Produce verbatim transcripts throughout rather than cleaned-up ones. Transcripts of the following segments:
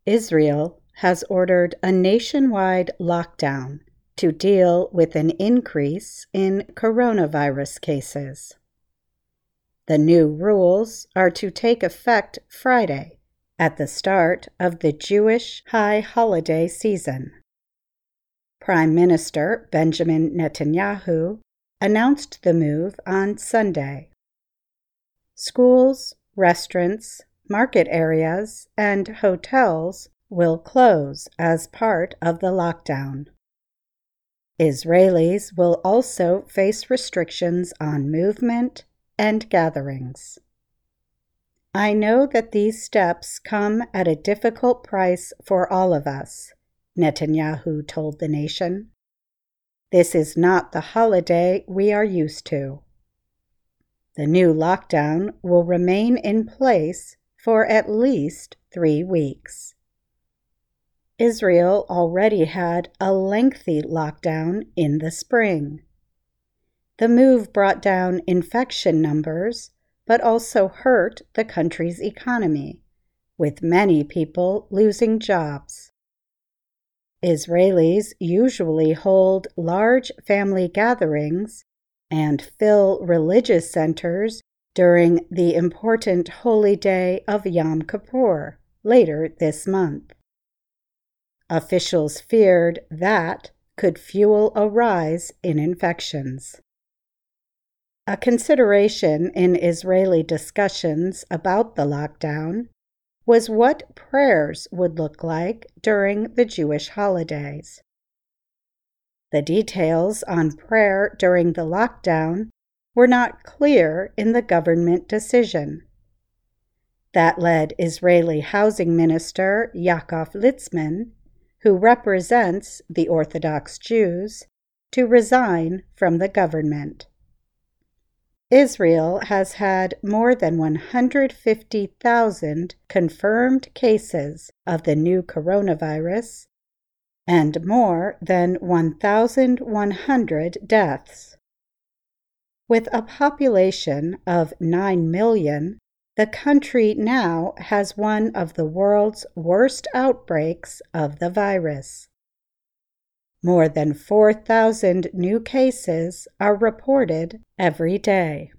Israel has ordered a nationwide lockdown to deal with an increase in coronavirus cases. The new rules are to take effect Friday, at the start of the Jewish high holiday season. Prime Minister Benjamin Netanyahu announced the move on Sunday. Schools, restaurants, market areas, and hotels will close as part of the lockdown. Israelis will also face restrictions on movement and gatherings. I know that these steps come at a difficult price for all of us, Netanyahu told the nation. This is not the holiday we are used to. The new lockdown will remain in place for at least three weeks. Israel already had a lengthy lockdown in the spring. The move brought down infection numbers, but also hurt the country's economy, with many people losing jobs. Israelis usually hold large family gatherings and fill religious centers during the important holy day of Yom Kippur later this month. Officials feared that could fuel a rise in infections. A consideration in Israeli discussions about the lockdown was what prayers would look like during the Jewish holidays. The details on prayer during the lockdown were not clear in the government decision. That led Israeli Housing Minister Yaakov Litzman, who represents the Orthodox Jews, to resign from the government. Israel has had more than one hundred fifty thousand confirmed cases of the new coronavirus and more than one thousand one hundred deaths. With a population of nine million, the country now has one of the world's worst outbreaks of the virus. More than four thousand new cases are reported every day.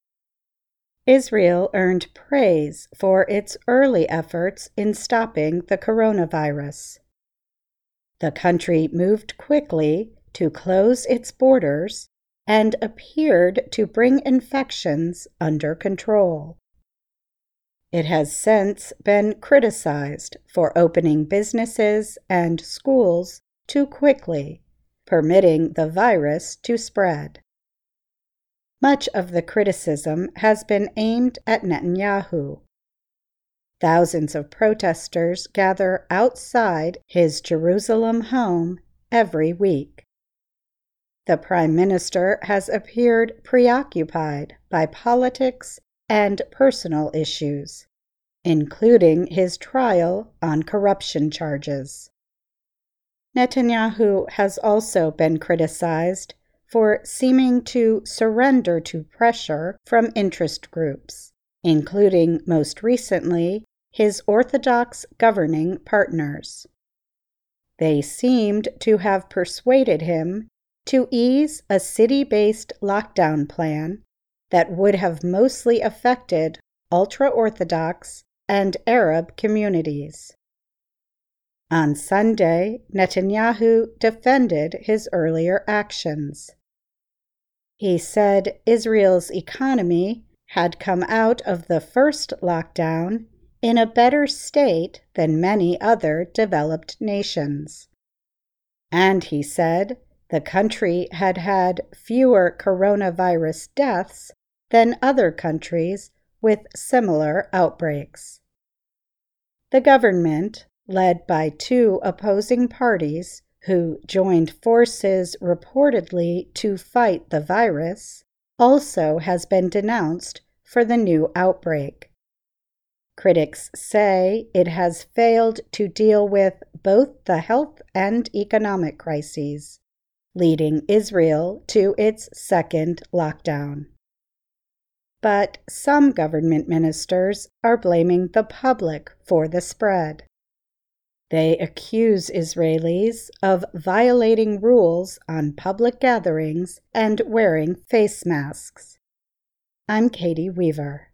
Israel earned praise for its early efforts in stopping the coronavirus. The country moved quickly to close its borders and appeared to bring infections under control. It has since been criticized for opening businesses and schools too quickly, permitting the virus to spread. Much of the criticism has been aimed at Netanyahu. Thousands of protesters gather outside his Jerusalem home every week. The Prime Minister has appeared preoccupied by politics and personal issues, including his trial on corruption charges. Netanyahu has also been criticized for seeming to surrender to pressure from interest groups, including most recently his Orthodox governing partners. They seemed to have persuaded him to ease a city-based lockdown plan that would have mostly affected ultra-Orthodox and Arab communities. On Sunday, Netanyahu defended his earlier actions. He said Israel's economy had come out of the first lockdown in a better state than many other developed nations. And he said the country had had fewer coronavirus deaths than other countries with similar outbreaks. The government, led by two opposing parties who joined forces reportedly to fight the virus, also has been denounced for the new outbreak. Critics say it has failed to deal with both the health and economic crises, leading Israel to its second lockdown. But some government ministers are blaming the public for the spread. They accuse Israelis of violating rules on public gatherings and wearing face masks. I'm Katie Weaver.